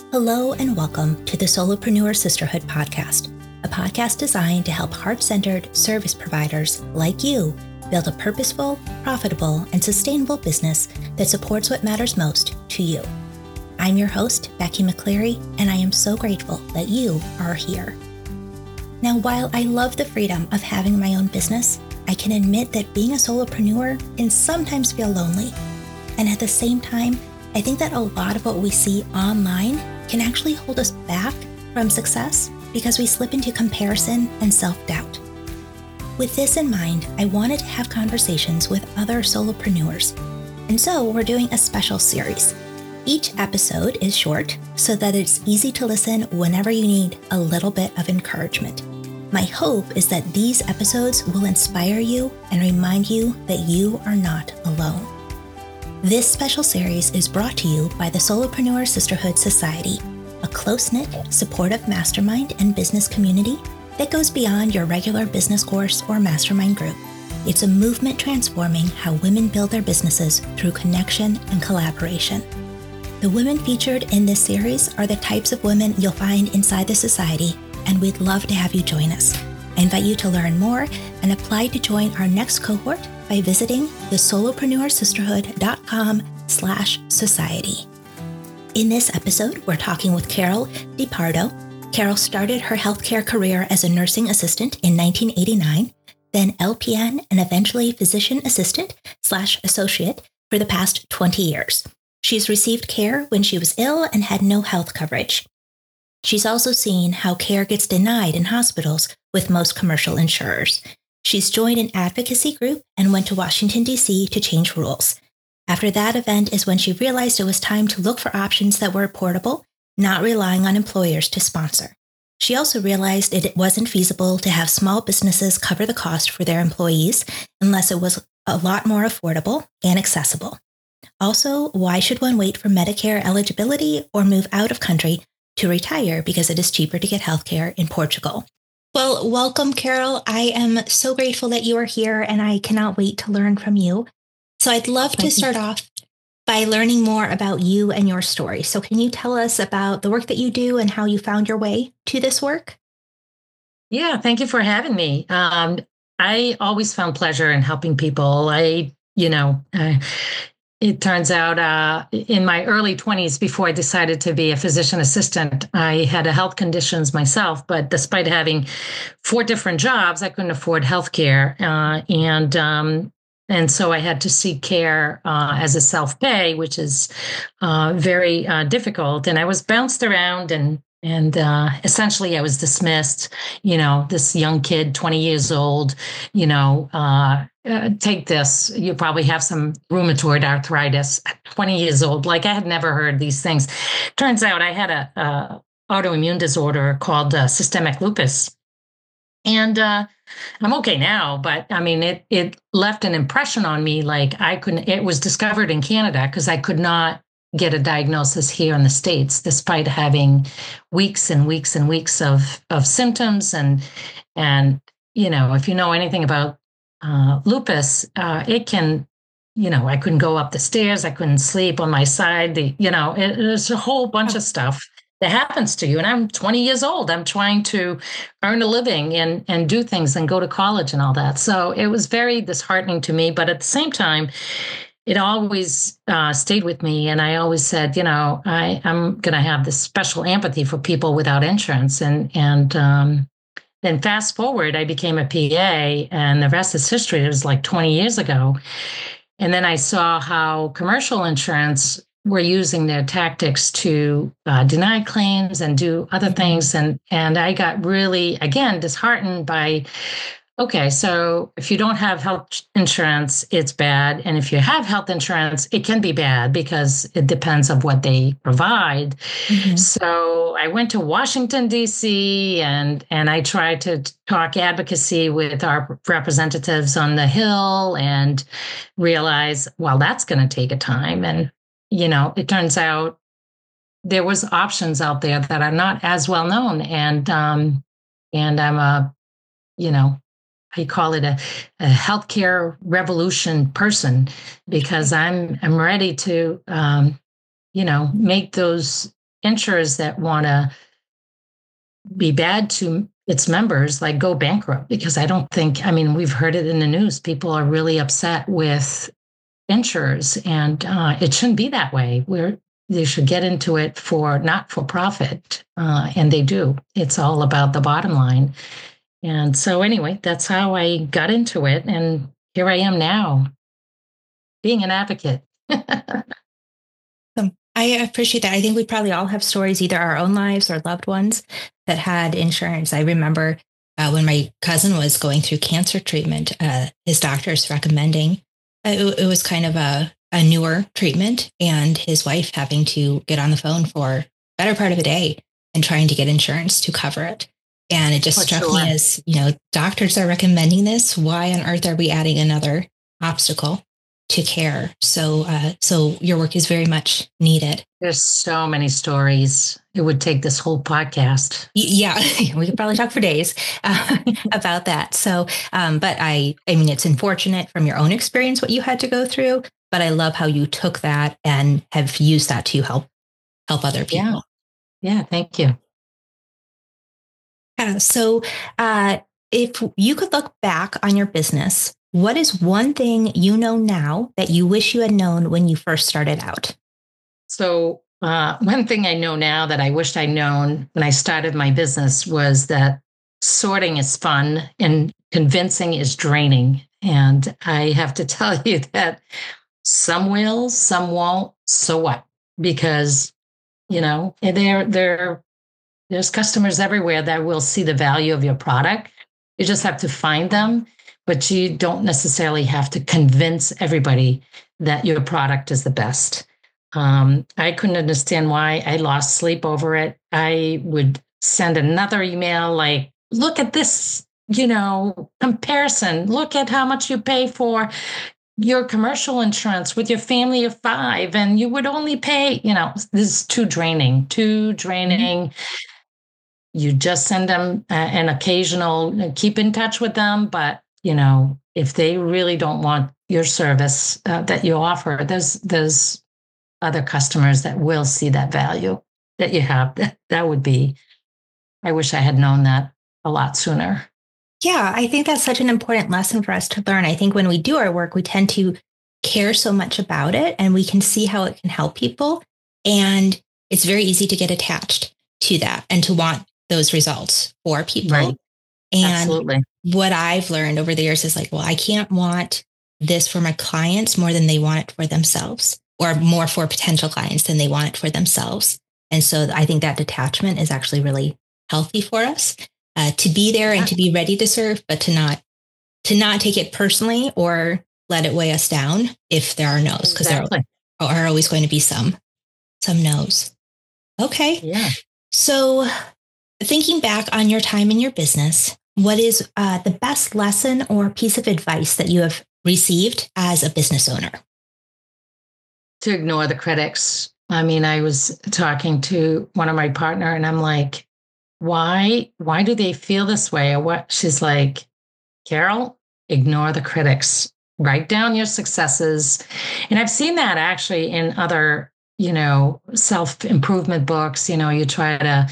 Hello and welcome to the Solopreneur Sisterhood podcast, a podcast designed to help heart-centered service providers like you build a purposeful, profitable, and sustainable business that supports what matters most to you. I'm your host, Becky McCleary, and I am so grateful that you are here. Now, while I love the freedom of having my own business, I can admit that being a solopreneur can sometimes feel lonely. And at the same time, I think that a lot of what we see online can actually hold us back from success because we slip into comparison and self-doubt. With this in mind, I wanted to have conversations with other solopreneurs. And so we're doing a special series. Each episode is short so that it's easy to listen whenever you need a little bit of encouragement. My hope is that these episodes will inspire you and remind you that you are not alone. This special series is brought to you by the Solopreneur Sisterhood Society, a close-knit, supportive mastermind and business community that goes beyond your regular business course or mastermind group. It's a movement transforming how women build their businesses through connection and collaboration. The women featured in this series are the types of women you'll find inside the society, and we'd love to have you join us. I invite you to learn more and apply to join our next cohort by visiting thesolopreneurs.com/society. In this episode, we're talking with Carol DiPardo. Carol started her healthcare career as a nursing assistant in 1989, then LPN and eventually physician assistant/associate for the past 20 years. She's received care when she was ill and had no health coverage. She's also seen how care gets denied in hospitals with most commercial insurers. She's joined an advocacy group and went to Washington, D.C. to change rules. After that event is when she realized it was time to look for options that were portable, not relying on employers to sponsor. She also realized it wasn't feasible to have small businesses cover the cost for their employees unless it was a lot more affordable and accessible. Also, why should one wait for Medicare eligibility or move out of country to retire because it is cheaper to get healthcare in Portugal? Well, welcome, Carol. I am so grateful that you are here, and I cannot wait to learn from you. So I'd love to start off by learning more about you and your story. So can you tell us about the work that you do and how you found your way to this work? Yeah, thank you for having me. I always found pleasure in helping people. It turns out in my early 20s, before I decided to be a physician assistant, I had a health conditions myself. But despite having 4 different jobs, I couldn't afford health care. And so I had to seek care as a self-pay, which is very difficult. And I was bounced around and essentially I was dismissed, this young kid, 20 years old, take this, you probably have some rheumatoid arthritis at 20 years old. Like I had never heard these things. Turns out I had a autoimmune disorder called systemic lupus. And I'm okay now, but I mean, it left an impression on me. Like it was discovered in Canada because I could not get a diagnosis here in the States, despite having weeks and weeks and weeks of symptoms. And, if you know anything about lupus, it can, I couldn't go up the stairs. I couldn't sleep on my side. There's a whole bunch of stuff that happens to you. And I'm 20 years old. I'm trying to earn a living and do things and go to college and all that. So it was very disheartening to me. But at the same time, it always stayed with me. And I always said, I'm going to have this special empathy for people without insurance. And then fast forward, I became a PA, and the rest is history. It was like 20 years ago. And then I saw how commercial insurance were using their tactics to deny claims and do other things. And I got really, again, disheartened by, okay, so if you don't have health insurance, it's bad. And if you have health insurance, it can be bad because it depends on what they provide. Mm-hmm. So I went to Washington, D.C., and I tried to talk advocacy with our representatives on the Hill and realize, well, that's going to take a time. And, it turns out there was options out there that are not as well known. And I'm a, I call it a healthcare revolution person because I'm ready to, make those insurers that want to be bad to its members, like go bankrupt, because I don't think, I mean, we've heard it in the news. People are really upset with insurers, and it shouldn't be that way. They should get into it for not for profit, and they do. It's all about the bottom line. And so, anyway, that's how I got into it, and here I am now, being an advocate. I appreciate that. I think we probably all have stories, either our own lives or loved ones that had insurance. I remember when my cousin was going through cancer treatment, his doctors recommending it was kind of a newer treatment, and his wife having to get on the phone for a better part of a day and trying to get insurance to cover it. And it just struck me as, doctors are recommending this. Why on earth are we adding another obstacle to care? So your work is very much needed. There's so many stories. It would take this whole podcast. Yeah, we could probably talk for days about that. So, but I mean, it's unfortunate from your own experience what you had to go through, but I love how you took that and have used that to help other people. Yeah, thank you. So, if you could look back on your business, what is one thing you know now that you wish you had known when you first started out? So one thing I know now that I wished I'd known when I started my business was that sorting is fun and convincing is draining. And I have to tell you that some will, some won't. So what? Because, there's customers everywhere that will see the value of your product. You just have to find them, but you don't necessarily have to convince everybody that your product is the best. I couldn't understand why. I lost sleep over it. I would send another email like, look at this, comparison. Look at how much you pay for your commercial insurance with your family of 5, and you would only pay, this is too draining. Mm-hmm. You just send them an occasional, keep in touch with them. But, if they really don't want your service that you offer, there's other customers that will see that value that you have. That would be, I wish I had known that a lot sooner. Yeah, I think that's such an important lesson for us to learn. I think when we do our work, we tend to care so much about it, and we can see how it can help people. And it's very easy to get attached to that and to want those results for people. Right. And absolutely. What I've learned over the years is like, well, I can't want this for my clients more than they want it for themselves, or more for potential clients than they want it for themselves. And so I think that detachment is actually really healthy for us, to be there and to be ready to serve, but to not take it personally or let it weigh us down if there are no's, because there are always going to be some no's. Okay. Yeah. So thinking back on your time in your business, what is the best lesson or piece of advice that you have received as a business owner? To ignore the critics. I mean, I was talking to one of my partner, and I'm like, why do they feel this way? Or what? She's like, Carol, ignore the critics. Write down your successes. And I've seen that actually in other, self-improvement books. You try to,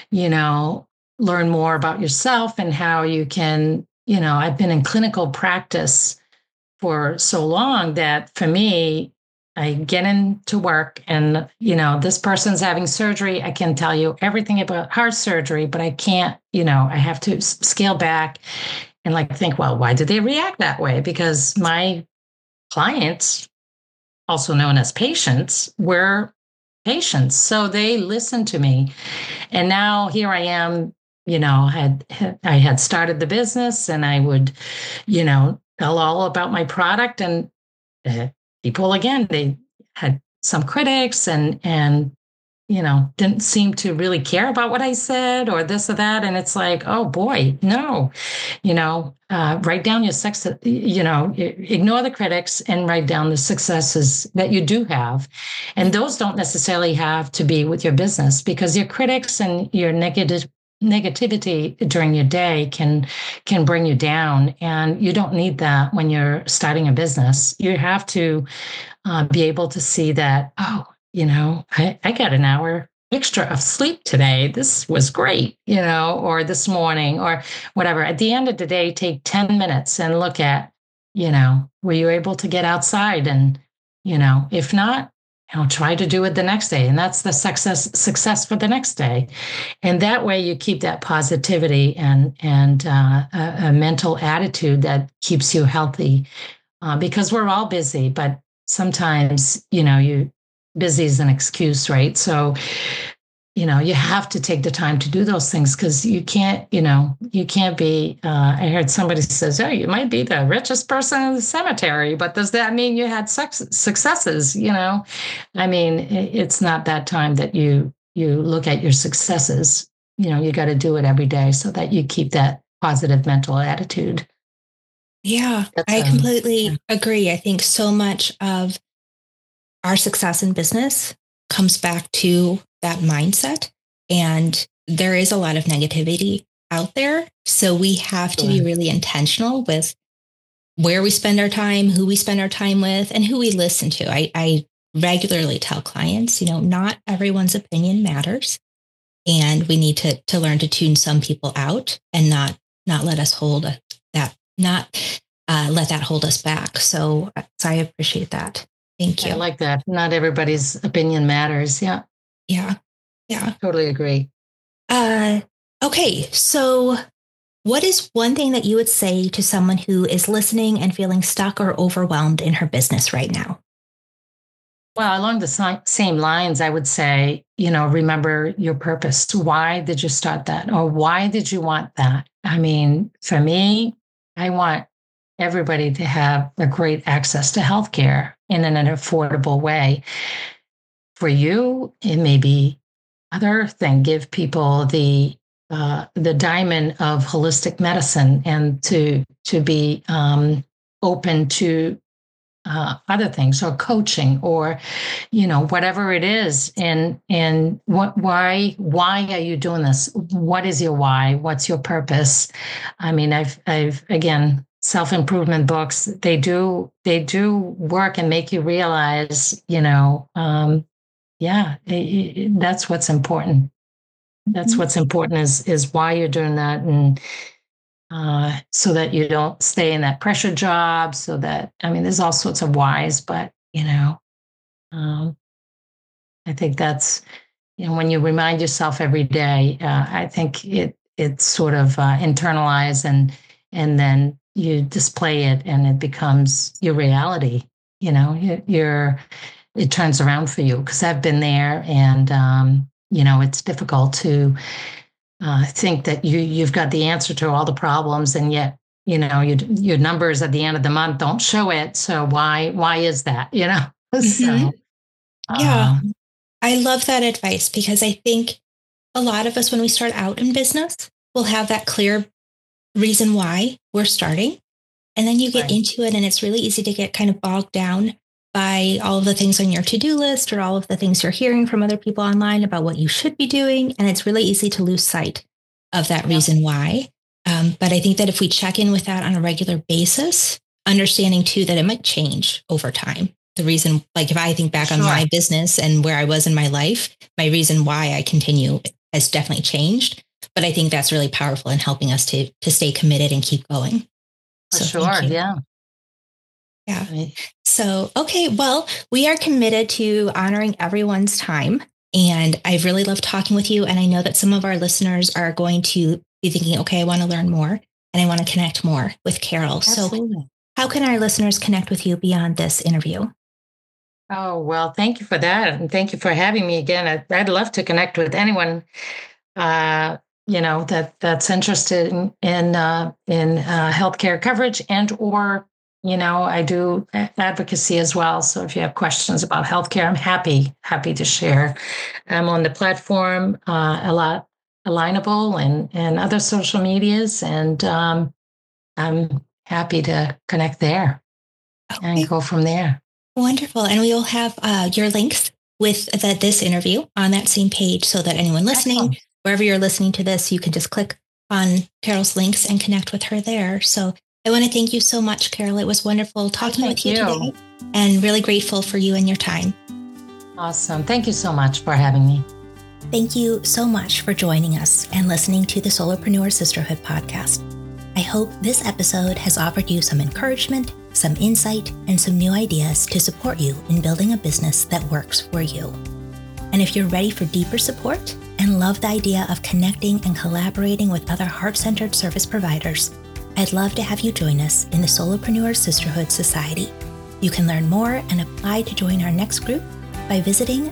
learn more about yourself and how you can, I've been in clinical practice for so long that for me, I get into work and, this person's having surgery. I can tell you everything about heart surgery, but I can't, I have to scale back and think, well, why did they react that way? Because my clients, also known as patients, were patients. So they listened to me. And now here I am, I had started the business, and I would, tell all about my product, and people, again, they had some critics and didn't seem to really care about what I said or this or that. And it's like, oh boy, no, write down your success, ignore the critics and write down the successes that you do have. And those don't necessarily have to be with your business, because your critics and your negativity during your day can bring you down, and you don't need that when you're starting a business. You have to be able to see that, I got an hour extra of sleep today. This was great, or this morning or whatever. At the end of the day, take 10 minutes and look at, were you able to get outside? And, if not, try to do it the next day. And that's the success for the next day. And that way you keep that positivity and a mental attitude that keeps you healthy. Because we're all busy, but sometimes, busy is an excuse, right? So, you have to take the time to do those things because you can't be, I heard somebody says, oh, you might be the richest person in the cemetery, but does that mean you had successes? I mean, it's not that time that you look at your successes. You got to do it every day so that you keep that positive mental attitude. Yeah, I completely agree. I think so much of our success in business comes back to that mindset. And there is a lot of negativity out there. So we have to be really intentional with where we spend our time, who we spend our time with, and who we listen to. I regularly tell clients, not everyone's opinion matters. And we need to learn to tune some people out and not let us hold that, let that hold us back. So I appreciate that. Thank you. I like that. Not everybody's opinion matters. Yeah. Yeah. Yeah. Totally agree. Okay. So what is one thing that you would say to someone who is listening and feeling stuck or overwhelmed in her business right now? Well, along the same lines, I would say, remember your purpose. Why did you start that? Or why did you want that? I mean, for me, I want everybody to have a great access to healthcare in an affordable way. For you, it may be other thing. Give people the diamond of holistic medicine and to be open to other things or coaching or whatever it is. And why are you doing this? What is your why? What's your purpose? I mean, I've again, self-improvement books, they do work and make you realize, that's what's important. That's what's important is why you're doing that. And so that you don't stay in that pressure job, so that, there's all sorts of whys, but, I think that's, when you remind yourself every day, I think it's sort of internalized and then you display it and it becomes your reality. It turns around for you because I've been there and, it's difficult to think that you've got the answer to all the problems, and yet your numbers at the end of the month don't show it. So why is that? Mm-hmm. So yeah, I love that advice because I think a lot of us, when we start out in business, will have that clear reason why we're starting, and then you get into it, and it's really easy to get kind of bogged down by all of the things on your to-do list or all of the things you're hearing from other people online about what you should be doing. And it's really easy to lose sight of that reason why. But I think that if we check in with that on a regular basis, understanding too that it might change over time. The reason, like if I think back on my business and where I was in my life, my reason why I continue has definitely changed. But I think that's really powerful in helping us to stay committed and keep going. For sure. Yeah. Yeah. So, okay. Well, we are committed to honoring everyone's time. And I've really loved talking with you. And I know that some of our listeners are going to be thinking, okay, I want to learn more and I want to connect more with Carol. Absolutely. So how can our listeners connect with you beyond this interview? Oh, well, thank you for that. And thank you for having me again. I'd love to connect with anyone, that's interested in healthcare coverage and or I do advocacy as well. So if you have questions about healthcare, I'm happy to share. I'm on the platform a lot, Alignable and other social medias, and I'm happy to connect there and go from there. Wonderful. And we will have your links with this interview on that same page so that anyone listening, wherever you're listening to this, you can just click on Carol's links and connect with her there. So I want to thank you so much, Carol. It was wonderful talking with you today and really grateful for you and your time. Awesome. Thank you so much for having me. Thank you so much for joining us and listening to the Solopreneur Sisterhood podcast. I hope this episode has offered you some encouragement, some insight, and some new ideas to support you in building a business that works for you. And if you're ready for deeper support and love the idea of connecting and collaborating with other heart-centered service providers, I'd love to have you join us in the Solopreneur Sisterhood Society. You can learn more and apply to join our next group by visiting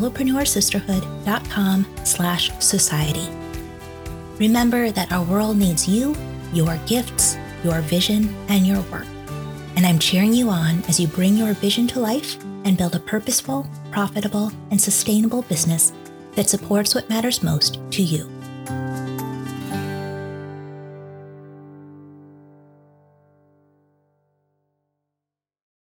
thesolopreneurs.com/society. Remember that our world needs you, your gifts, your vision, and your work. And I'm cheering you on as you bring your vision to life and build a purposeful, profitable, and sustainable business that supports what matters most to you.